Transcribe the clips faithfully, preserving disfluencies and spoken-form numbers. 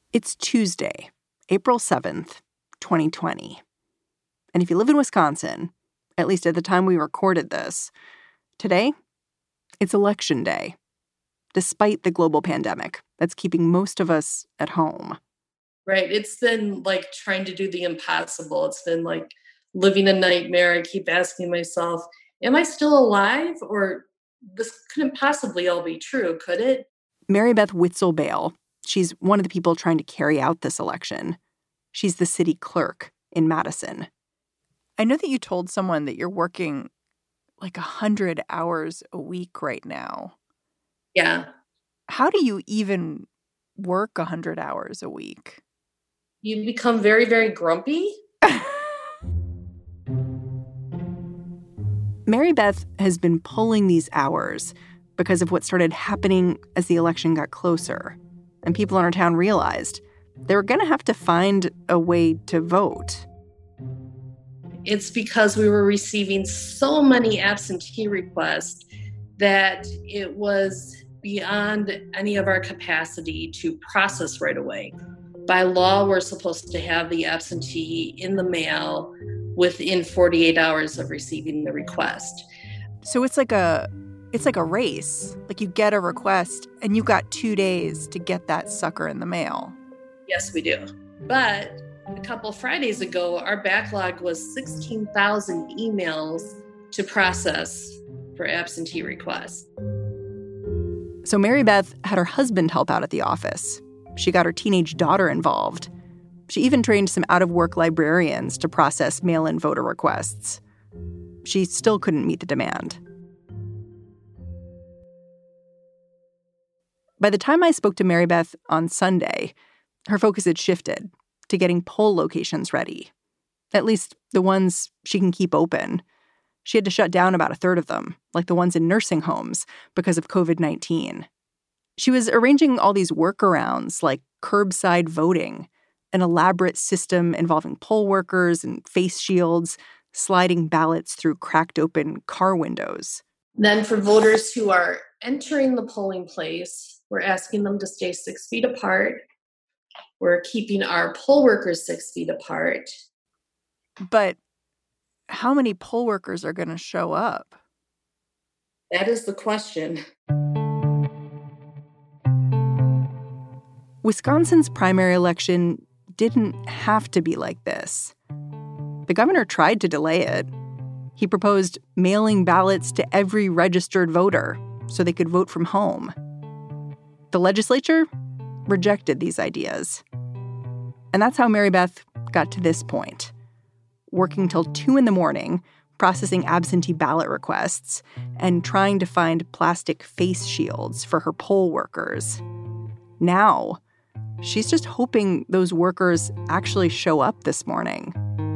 It's Tuesday, April seventh, twenty twenty. And if you live in Wisconsin, at least at the time we recorded this, today, it's election day, despite the global pandemic that's keeping most of us at home. Right. It's been like trying to do the impossible. It's been like living a nightmare. I keep asking myself, am I still alive? Or this couldn't possibly all be true, could it? Mary Beth Witzel Bale, she's one of the people trying to carry out this election. She's the city clerk in Madison. I know that you told someone that you're working like one hundred hours a week right now. Yeah. How do you even work one hundred hours a week? You become very, very grumpy. Mary Beth has been pulling these hours because of what started happening as the election got closer. And people in our town realized they were going to have to find a way to vote. It's because we were receiving so many absentee requests that it was beyond any of our capacity to process right away. By law, we're supposed to have the absentee in the mail within forty-eight hours of receiving the request. So it's like a it's like a race. Like you get a request and you got two days to get that sucker in the mail. Yes, we do. But a couple Fridays ago, our backlog was sixteen thousand emails to process for absentee requests. So Mary Beth had her husband help out at the office. She got her teenage daughter involved. She even trained some out-of-work librarians to process mail-in voter requests. She still couldn't meet the demand. By the time I spoke to Mary Beth on Sunday, her focus had shifted to getting poll locations ready. At least the ones she can keep open. She had to shut down about a third of them, like the ones in nursing homes, because of covid nineteen. She was arranging all these workarounds like curbside voting, an elaborate system involving poll workers and face shields, sliding ballots through cracked open car windows. Then for voters who are entering the polling place, we're asking them to stay six feet apart. We're keeping our poll workers six feet apart. But how many poll workers are going to show up? That is the question. Wisconsin's primary election didn't have to be like this. The governor tried to delay it. He proposed mailing ballots to every registered voter so they could vote from home. The legislature rejected these ideas. And that's how Mary Beth got to this point, working till two in the morning, processing absentee ballot requests, and trying to find plastic face shields for her poll workers. Now, she's just hoping those workers actually show up this morning.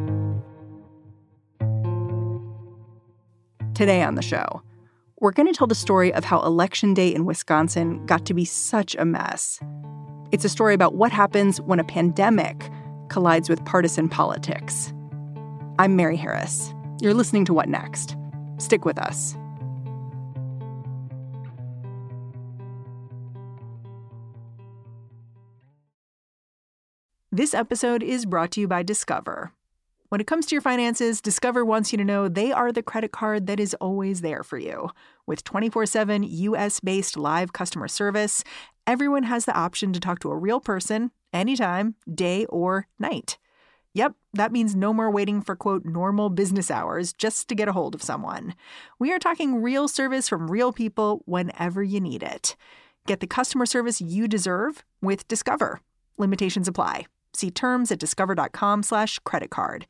Today on the show, we're going to tell the story of how Election Day in Wisconsin got to be such a mess. It's a story about what happens when a pandemic collides with partisan politics. I'm Mary Harris. You're listening to What Next? Stick with us. This episode is brought to you by Discover. When it comes to your finances, Discover wants you to know they are the credit card that is always there for you. With twenty-four seven U S-based live customer service, everyone has the option to talk to a real person anytime, day or night. Yep, that means no more waiting for, quote, normal business hours just to get a hold of someone. We are talking real service from real people whenever you need it. Get the customer service you deserve with Discover. Limitations apply. See terms at discover.com slash credit card.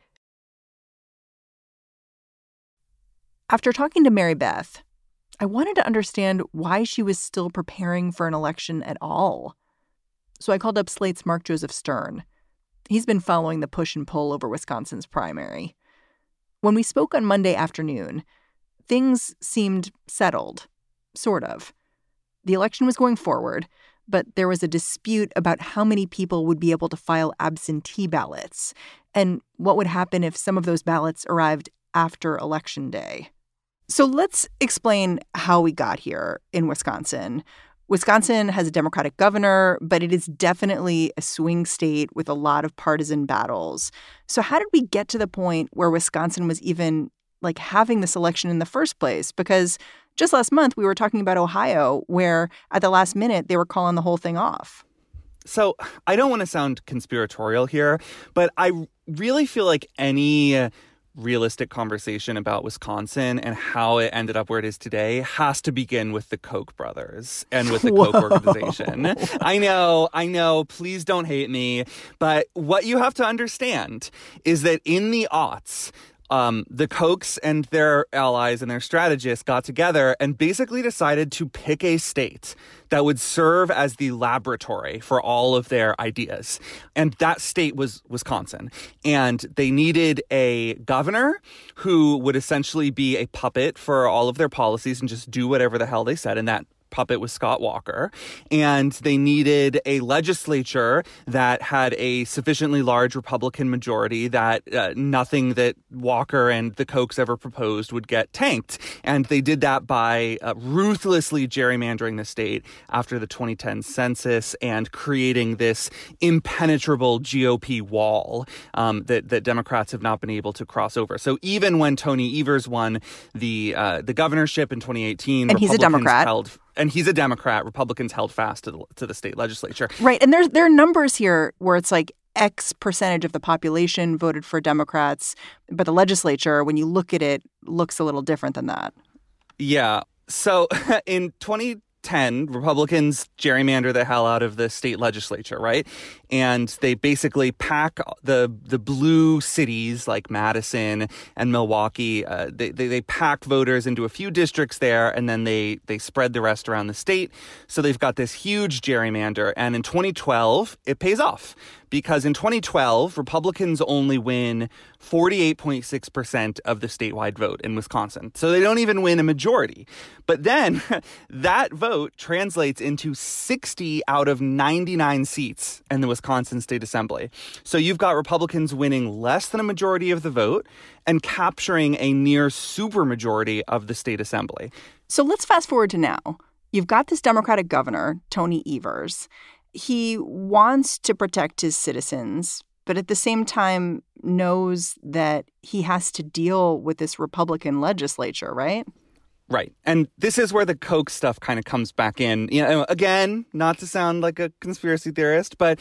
After talking to Mary Beth, I wanted to understand why she was still preparing for an election at all. So I called up Slate's Mark Joseph Stern. He's been following the push and pull over Wisconsin's primary. When we spoke on Monday afternoon, things seemed settled, sort of. The election was going forward, but there was a dispute about how many people would be able to file absentee ballots and what would happen if some of those ballots arrived after Election Day. So let's explain how we got here in Wisconsin Wisconsin has a Democratic governor, but it is definitely a swing state with a lot of partisan battles. So how did we get to the point where Wisconsin was even like having this election in the first place? Because just last month, we were talking about Ohio, where at the last minute, they were calling the whole thing off. So I don't want to sound conspiratorial here, but I really feel like any realistic conversation about Wisconsin and how it ended up where it is today has to begin with the Koch brothers and with the Whoa. Koch organization. I know, I know, please don't hate me. But what you have to understand is that in the aughts, Um, the Kochs and their allies and their strategists got together and basically decided to pick a state that would serve as the laboratory for all of their ideas. And that state was Wisconsin. And they needed a governor who would essentially be a puppet for all of their policies and just do whatever the hell they said. And that puppet was Scott Walker. And they needed a legislature that had a sufficiently large Republican majority that uh, nothing that Walker and the Kochs ever proposed would get tanked. And they did that by uh, ruthlessly gerrymandering the state after the twenty ten census and creating this impenetrable G O P wall um, that, that Democrats have not been able to cross over. So even when Tony Evers won the uh, the governorship in twenty eighteen, and he's a Democrat. held And he's a Democrat. Republicans held fast to the, to the state legislature. Right. And there's there are numbers here where it's like X percentage of the population voted for Democrats. But the legislature, when you look at it, looks a little different than that. Yeah. So in twenty ten, Republicans gerrymander the hell out of the state legislature, right? And they basically pack the the blue cities like Madison and Milwaukee. Uh, they, they they pack voters into a few districts there, and then they they spread the rest around the state. So they've got this huge gerrymander. And in twenty twelve, it pays off. Because in twenty twelve, Republicans only win forty-eight point six percent of the statewide vote in Wisconsin. So they don't even win a majority. But then that vote translates into sixty out of ninety-nine seats in the Wisconsin State Assembly. So you've got Republicans winning less than a majority of the vote and capturing a near supermajority of the state assembly. So let's fast forward to now. You've got this Democratic governor, Tony Evers. He wants to protect his citizens, but at the same time knows that he has to deal with this Republican legislature, right? Right. And this is where the Koch stuff kind of comes back in. You know, again, not to sound like a conspiracy theorist, but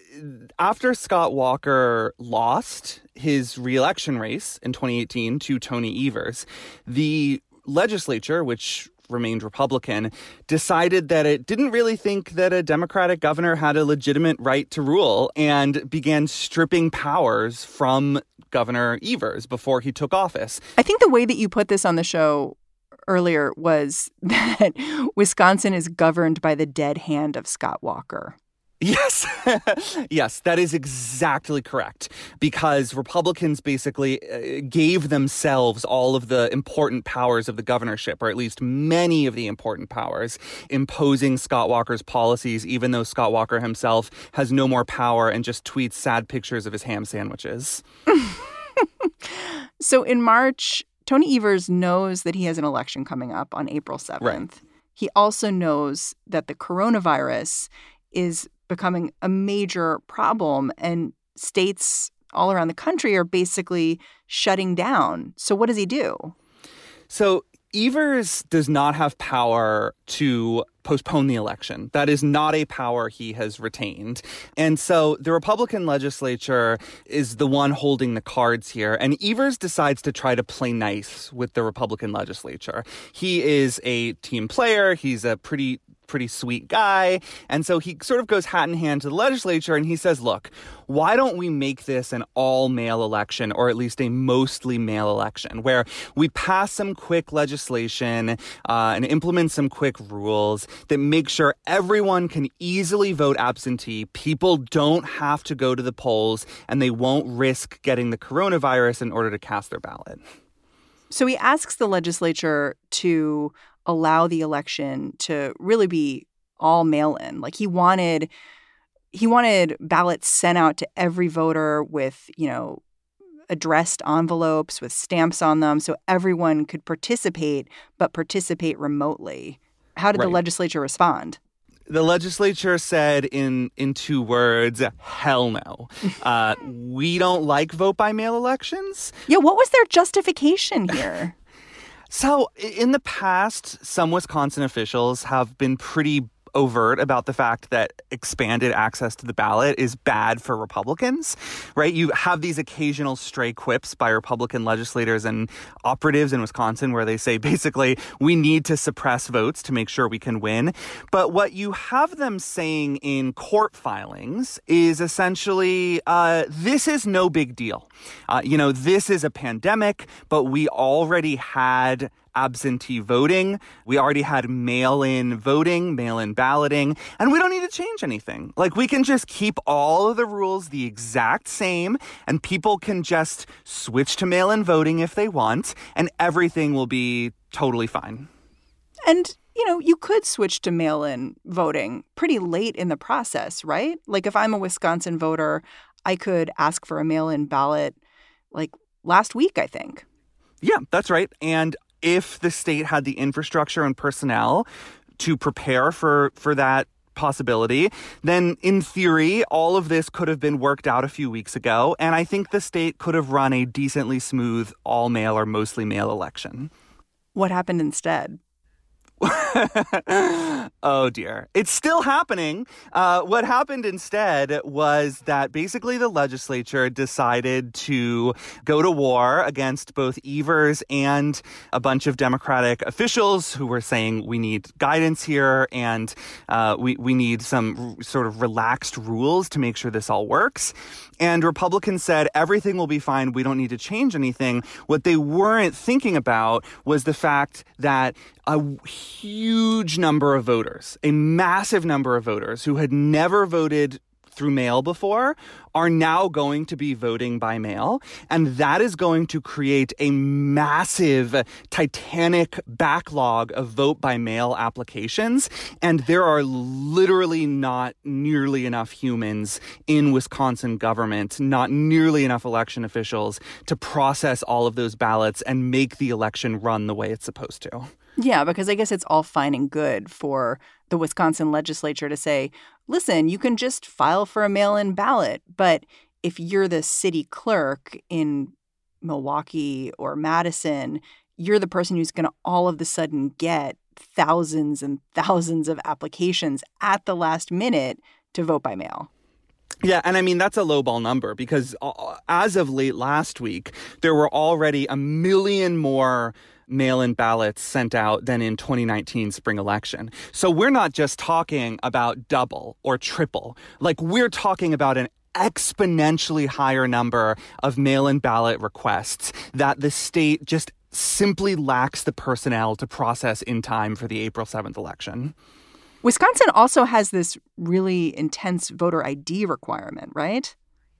after Scott Walker lost his reelection race in twenty eighteen to Tony Evers, the legislature, which remained Republican, decided that it didn't really think that a Democratic governor had a legitimate right to rule and began stripping powers from Governor Evers before he took office. I think the way that you put this on the show earlier was that Wisconsin is governed by the dead hand of Scott Walker. Yes. Yes, that is exactly correct. Because Republicans basically uh, gave themselves all of the important powers of the governorship, or at least many of the important powers, imposing Scott Walker's policies, even though Scott Walker himself has no more power and just tweets sad pictures of his ham sandwiches. So in March, Tony Evers knows that he has an election coming up on April seventh. Right. He also knows that the coronavirus is becoming a major problem and states all around the country are basically shutting down. So what does he do? So Evers does not have power to postpone the election. That is not a power he has retained. And so the Republican legislature is the one holding the cards here. And Evers decides to try to play nice with the Republican legislature. He is a team player. He's a pretty pretty sweet guy. And so he sort of goes hat in hand to the legislature and he says, look, why don't we make this an all-male election, or at least a mostly male election, where we pass some quick legislation uh, and implement some quick rules that make sure everyone can easily vote absentee. People don't have to go to the polls and they won't risk getting the coronavirus in order to cast their ballot. So he asks the legislature to allow the election to really be all mail-in. Like he wanted he wanted ballots sent out to every voter with, you know, addressed envelopes with stamps on them so everyone could participate, but participate remotely. How did Right. the legislature respond? The legislature said in, in two words, hell no. Uh, we don't like vote-by-mail elections. Yeah, what was their justification here? So in the past, some Wisconsin officials have been pretty overt about the fact that expanded access to the ballot is bad for Republicans, right? You have these occasional stray quips by Republican legislators and operatives in Wisconsin where they say, basically, we need to suppress votes to make sure we can win. But what you have them saying in court filings is essentially, uh, this is no big deal. Uh, you know, this is a pandemic, but we already had absentee voting. We already had mail-in voting, mail-in balloting, and we don't need to change anything. Like, we can just keep all of the rules the exact same, and people can just switch to mail-in voting if they want, and everything will be totally fine. And, you know, you could switch to mail-in voting pretty late in the process, right? Like, if I'm a Wisconsin voter, I could ask for a mail-in ballot, like, last week, I think. Yeah, that's right. And if the state had the infrastructure and personnel to prepare for, for that possibility, then in theory, all of this could have been worked out a few weeks ago. And I think the state could have run a decently smooth all-mail or mostly mail election. What happened instead? Oh, dear. It's still happening. Uh, what happened instead was that basically the legislature decided to go to war against both Evers and a bunch of Democratic officials who were saying we need guidance here and uh, we, we need some r- sort of relaxed rules to make sure this all works. And Republicans said everything will be fine. We don't need to change anything. What they weren't thinking about was the fact that a huge number of voters, a massive number of voters who had never voted through mail before are now going to be voting by mail. And that is going to create a massive, titanic backlog of vote by mail applications. And there are literally not nearly enough humans in Wisconsin government, not nearly enough election officials to process all of those ballots and make the election run the way it's supposed to. Yeah, because I guess it's all fine and good for the Wisconsin legislature to say, listen, you can just file for a mail-in ballot. But if you're the city clerk in Milwaukee or Madison, you're the person who's going to all of a sudden get thousands and thousands of applications at the last minute to vote by mail. Yeah, and I mean, that's a lowball number because as of late last week, there were already a million more mail-in ballots sent out than in twenty nineteen spring election. So we're not just talking about double or triple. Like, we're talking about an exponentially higher number of mail-in ballot requests that the state just simply lacks the personnel to process in time for the April seventh election. Wisconsin also has this really intense voter I D requirement, right?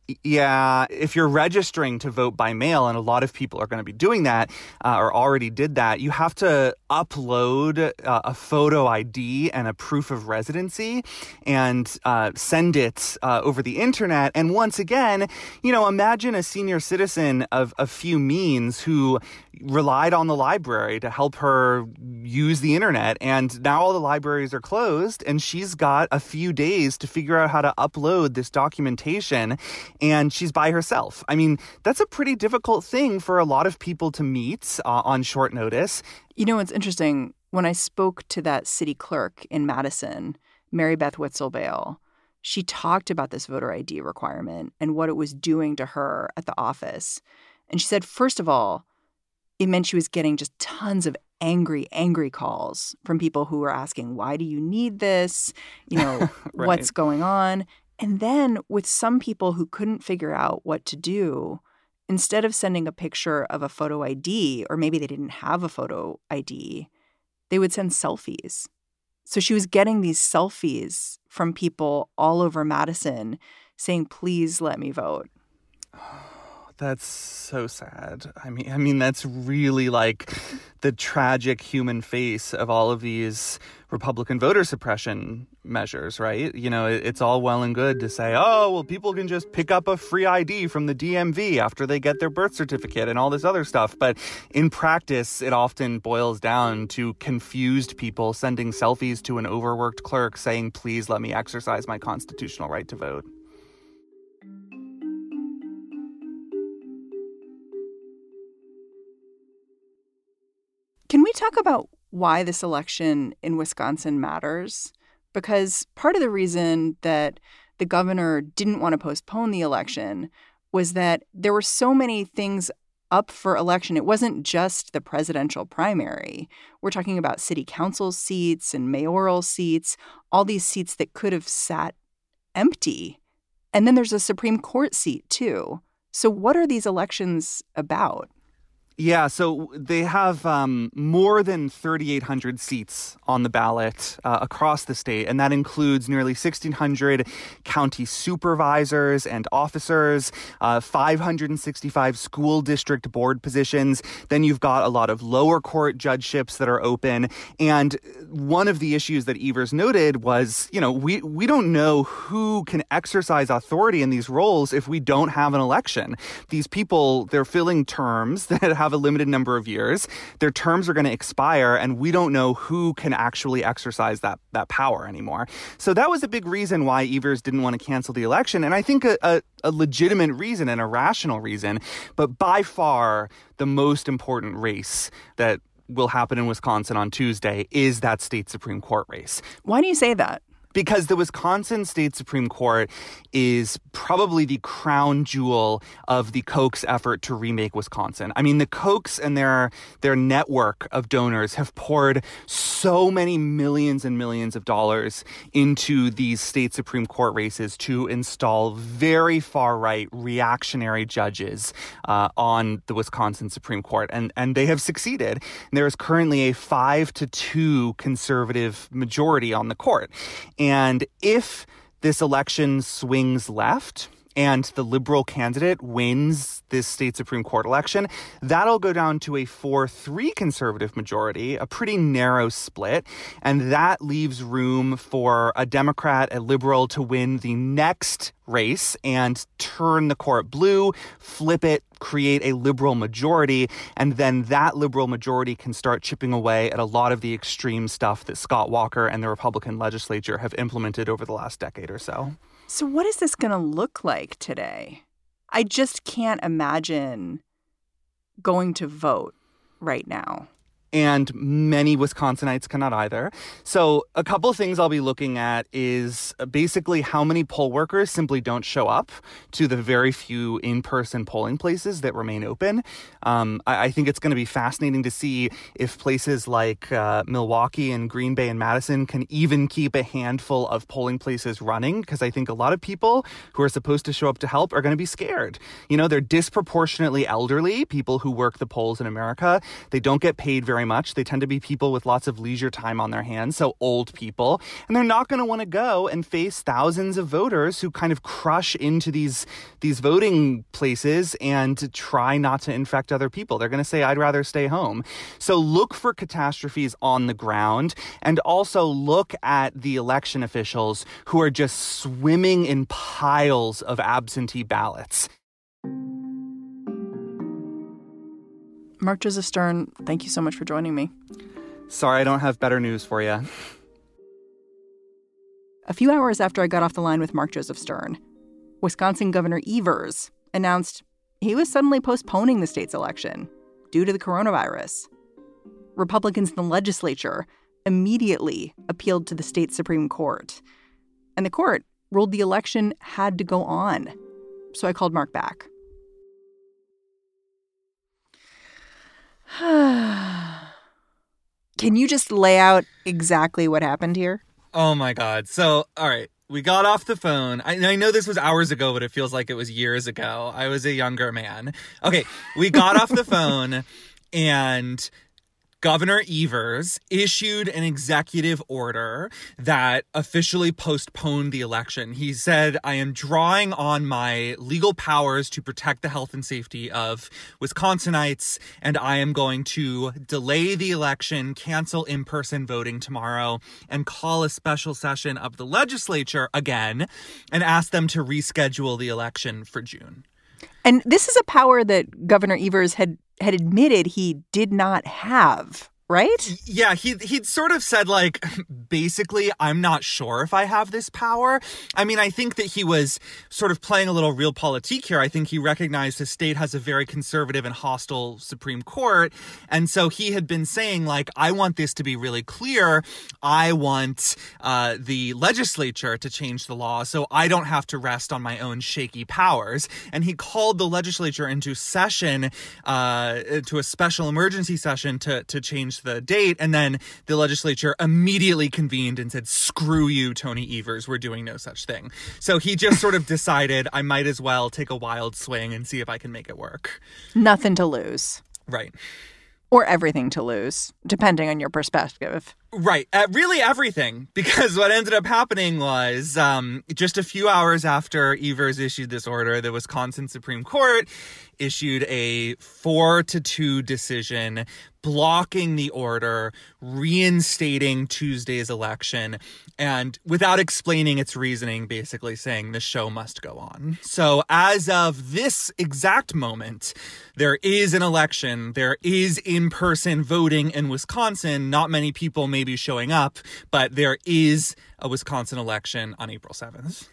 Yeah, if you're registering to vote by mail, and a lot of people are going to be doing that uh, or already did that, you have to upload uh, a photo I D and a proof of residency and uh, send it uh, over the internet. And once again, you know, imagine a senior citizen of a few means who relied on the library to help her use the internet. And now all the libraries are closed and she's got a few days to figure out how to upload this documentation. And she's by herself. I mean, that's a pretty difficult thing for a lot of people to meet uh, on short notice. You know, it's interesting. When I spoke to that city clerk in Madison, Mary Beth Witzel-Bale, she talked about this voter I D requirement and what it was doing to her at the office. And she said, first of all, it meant she was getting just tons of angry, angry calls from people who were asking, why do you need this? You know, right. What's going on? And then with some people who couldn't figure out what to do, instead of sending a picture of a photo I D, or maybe they didn't have a photo I D, they would send selfies. So she was getting these selfies from people all over Madison saying, please let me vote. That's so sad. I mean, I mean, that's really like the tragic human face of all of these Republican voter suppression measures, right? You know, it's all well and good to say, oh, well, people can just pick up a free I D from the D M V after they get their birth certificate and all this other stuff. But in practice, it often boils down to confused people sending selfies to an overworked clerk saying, please let me exercise my constitutional right to vote. Can we talk about why this election in Wisconsin matters? Because part of the reason that the governor didn't want to postpone the election was that there were so many things up for election. It wasn't just the presidential primary. We're talking about city council seats and mayoral seats, all these seats that could have sat empty. And then there's a Supreme Court seat, too. So what are these elections about? Yeah, so they have um, more than thirty-eight hundred seats on the ballot uh, across the state, and that includes nearly sixteen hundred county supervisors and officers, uh, five hundred sixty-five school district board positions. Then you've got a lot of lower court judgeships that are open. And one of the issues that Evers noted was, you know, we, we don't know who can exercise authority in these roles if we don't have an election. These people, they're filling terms that have have a limited number of years. Their terms are going to expire, and we don't know who can actually exercise that that power anymore. So that was a big reason why Evers didn't want to cancel the election, and I think a, a, a legitimate reason and a rational reason. But by far, the most important race that will happen in Wisconsin on Tuesday is that state Supreme Court race. Why do you say that? Because the Wisconsin State Supreme Court is probably the crown jewel of the Koch's effort to remake Wisconsin. I mean, the Kochs and their their network of donors have poured so many millions and millions of dollars into these state Supreme Court races to install very far-right reactionary judges uh, on the Wisconsin Supreme Court. And, and they have succeeded. There is currently a five to two conservative majority on the court. And if this election swings left and the liberal candidate wins this state Supreme Court election, that'll go down to a four three conservative majority, a pretty narrow split. And that leaves room for a Democrat, a liberal, to win the next race and turn the court blue, flip it, create a liberal majority, and then that liberal majority can start chipping away at a lot of the extreme stuff that Scott Walker and the Republican legislature have implemented over the last decade or so. So what is this going to look like today? I just can't imagine going to vote right now. And many Wisconsinites cannot either. So a couple of things I'll be looking at is basically how many poll workers simply don't show up to the very few in-person polling places that remain open. Um, I, I think it's going to be fascinating to see if places like uh, Milwaukee and Green Bay and Madison can even keep a handful of polling places running, because I think a lot of people who are supposed to show up to help are going to be scared. You know, they're disproportionately elderly, people who work the polls in America. They don't get paid very much. They tend to be people with lots of leisure time on their hands, so old people, and they're not going to want to go and face thousands of voters who kind of crush into these these voting places and try not to infect other people. They're going to say, I'd rather stay home. So look for catastrophes on the ground, and also look at the election officials who are just swimming in piles of absentee ballots. Mark Joseph Stern, thank you so much for joining me. Sorry, I don't have better news for you. A few hours after I got off the line with Mark Joseph Stern, Wisconsin Governor Evers announced he was suddenly postponing the state's election due to the coronavirus. Republicans in the legislature immediately appealed to the state Supreme Court, and the court ruled the election had to go on. So I called Mark back. Can you just lay out exactly what happened here? Oh, my God. So, all right. We got off the phone. I, I know this was hours ago, but it feels like it was years ago. I was a younger man. Okay. We got off the phone, and Governor Evers issued an executive order that officially postponed the election. He said, I am drawing on my legal powers to protect the health and safety of Wisconsinites, and I am going to delay the election, cancel in-person voting tomorrow, and call a special session of the legislature again and ask them to reschedule the election for June. And this is a power that Governor Evers had had admitted he did not have, right? Yeah, he, he'd sort of said, like, basically, I'm not sure if I have this power. I mean, I think that he was sort of playing a little realpolitik here. I think he recognized the state has a very conservative and hostile Supreme Court. And so he had been saying, like, I want this to be really clear. I want uh, the legislature to change the law so I don't have to rest on my own shaky powers. And he called the legislature into session, uh, to a special emergency session to, to change the date, and then the legislature immediately convened and said, screw you, Tony Evers, we're doing no such thing. So he just sort of decided I might as well take a wild swing and see if I can make it work. Nothing to lose. Right. Or everything to lose, depending on your perspective. Right. Uh, really everything. Because what ended up happening was um, just a few hours after Evers issued this order, the Wisconsin Supreme Court issued a four to two decision blocking the order, reinstating Tuesday's election, and without explaining its reasoning, basically saying the show must go on. So as of this exact moment, there is an election. There is in-person voting in Wisconsin. Not many people may be showing up, but there is a Wisconsin election on April seventh.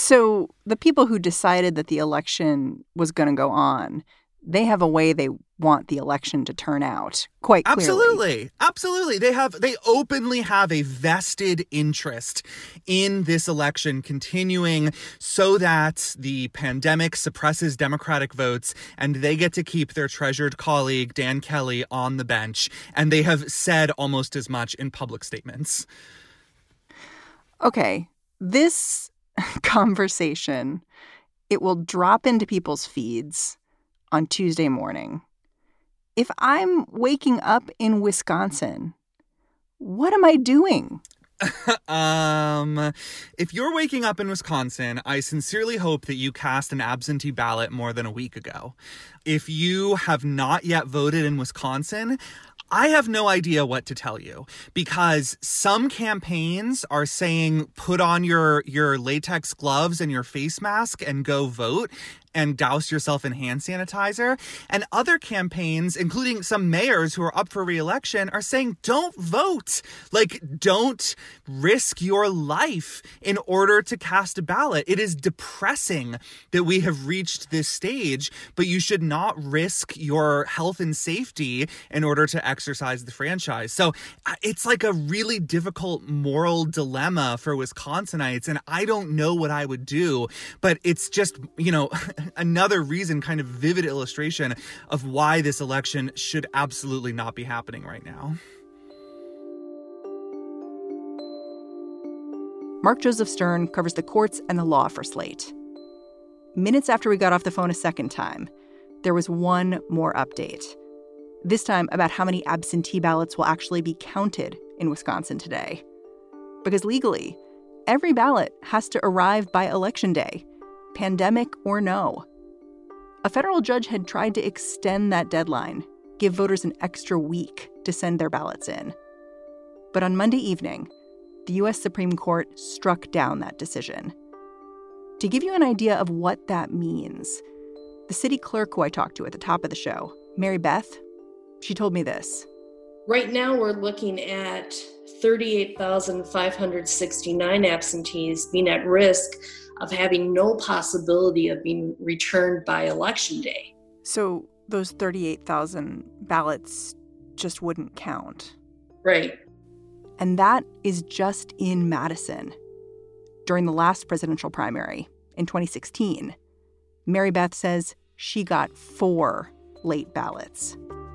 So the people who decided that the election was going to go on, they have a way they want the election to turn out quite clearly. Absolutely. Absolutely. They have they openly have a vested interest in this election continuing so that the pandemic suppresses Democratic votes and they get to keep their treasured colleague, Dan Kelly, on the bench. And they have said almost as much in public statements. Okay. This conversation, it will drop into people's feeds on Tuesday morning. If I'm waking up in Wisconsin, what am I doing? um, if you're waking up in Wisconsin, I sincerely hope that you cast an absentee ballot more than a week ago. If you have not yet voted in Wisconsin, I have no idea what to tell you, because some campaigns are saying put on your, your latex gloves and your face mask and go vote and douse yourself in hand sanitizer. And other campaigns, including some mayors who are up for re-election, are saying don't vote. Like, don't risk your life in order to cast a ballot. It is depressing that we have reached this stage, but you should not risk your health and safety in order to exercise the franchise. So it's like a really difficult moral dilemma for Wisconsinites, and I don't know what I would do, but it's just, you know, another reason, kind of vivid illustration of why this election should absolutely not be happening right now. Mark Joseph Stern covers the courts and the law for Slate. Minutes after we got off the phone a second time, there was one more update. This time about how many absentee ballots will actually be counted in Wisconsin today. Because legally, every ballot has to arrive by Election Day, pandemic or no. A federal judge had tried to extend that deadline, give voters an extra week to send their ballots in. But on Monday evening, the U S Supreme Court struck down that decision. To give you an idea of what that means, the city clerk who I talked to at the top of the show, Mary Beth, she told me this. Right now, we're looking at thirty-eight thousand five hundred sixty-nine absentees being at risk of having no possibility of being returned by Election Day. So those thirty-eight thousand ballots just wouldn't count. Right. And that is just in Madison. During the last presidential primary in twenty sixteen, Mary Beth says she got four late ballots.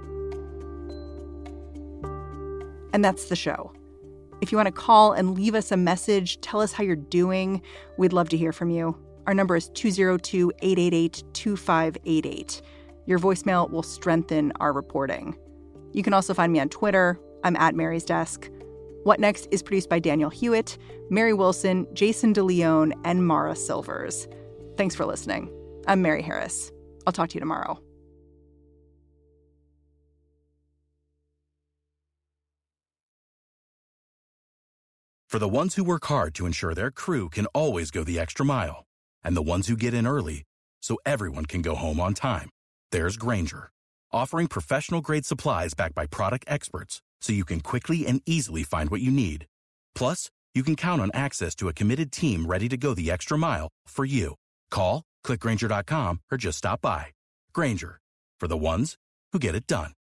And that's the show. If you want to call and leave us a message, tell us how you're doing. We'd love to hear from you. Our number is two oh two, eight eight eight, two five eight eight. Your voicemail will strengthen our reporting. You can also find me on Twitter. I'm at Mary's Desk. What Next is produced by Daniel Hewitt, Mary Wilson, Jason DeLeon, and Mara Silvers. Thanks for listening. I'm Mary Harris. I'll talk to you tomorrow. For the ones who work hard to ensure their crew can always go the extra mile, and the ones who get in early so everyone can go home on time, there's Grainger, offering professional-grade supplies backed by product experts so you can quickly and easily find what you need. Plus, you can count on access to a committed team ready to go the extra mile for you. Call, click Grainger dot com, or just stop by. Grainger, for the ones who get it done.